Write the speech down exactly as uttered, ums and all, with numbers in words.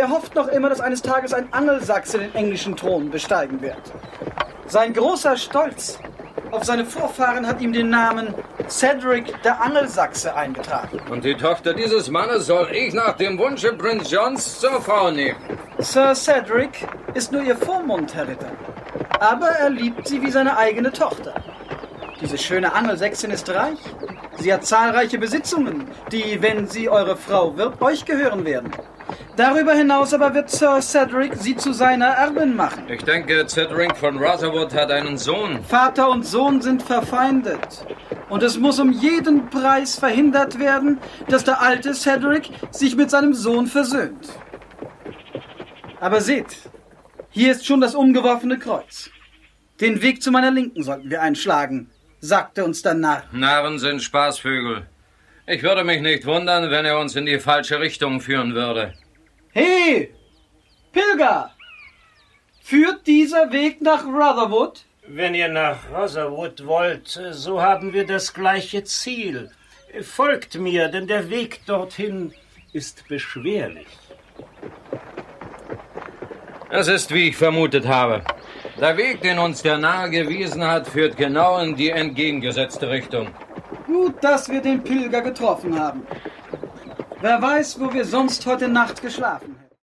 Er hofft noch immer, dass eines Tages ein Angelsachse den englischen Thron besteigen wird. Sein großer Stolz auf seine Vorfahren hat ihm den Namen Cedric der Angelsachse eingetragen. Und die Tochter dieses Mannes soll ich nach dem Wunsche Prinz Johns zur Frau nehmen. Sir Cedric ist nur ihr Vormund, Herr Ritter. Aber er liebt sie wie seine eigene Tochter. Diese schöne Angelsächsin ist reich. Sie hat zahlreiche Besitzungen, die, wenn sie eure Frau wird, euch gehören werden. Darüber hinaus aber wird Sir Cedric sie zu seiner Erbin machen. Ich denke, Cedric von Rotherwood hat einen Sohn. Vater und Sohn sind verfeindet. Und es muss um jeden Preis verhindert werden, dass der alte Cedric sich mit seinem Sohn versöhnt. Aber seht, hier ist schon das umgeworfene Kreuz. Den Weg zu meiner Linken sollten wir einschlagen, sagte uns der Narr. Narren sind Spaßvögel. Ich würde mich nicht wundern, wenn er uns in die falsche Richtung führen würde. Hey, Pilger! Führt dieser Weg nach Rotherwood? Wenn ihr nach Rotherwood wollt, so haben wir das gleiche Ziel. Folgt mir, denn der Weg dorthin ist beschwerlich. Es ist, wie ich vermutet habe. Der Weg, den uns der Narr gewiesen hat, führt genau in die entgegengesetzte Richtung. Gut, dass wir den Pilger getroffen haben. Wer weiß, wo wir sonst heute Nacht geschlafen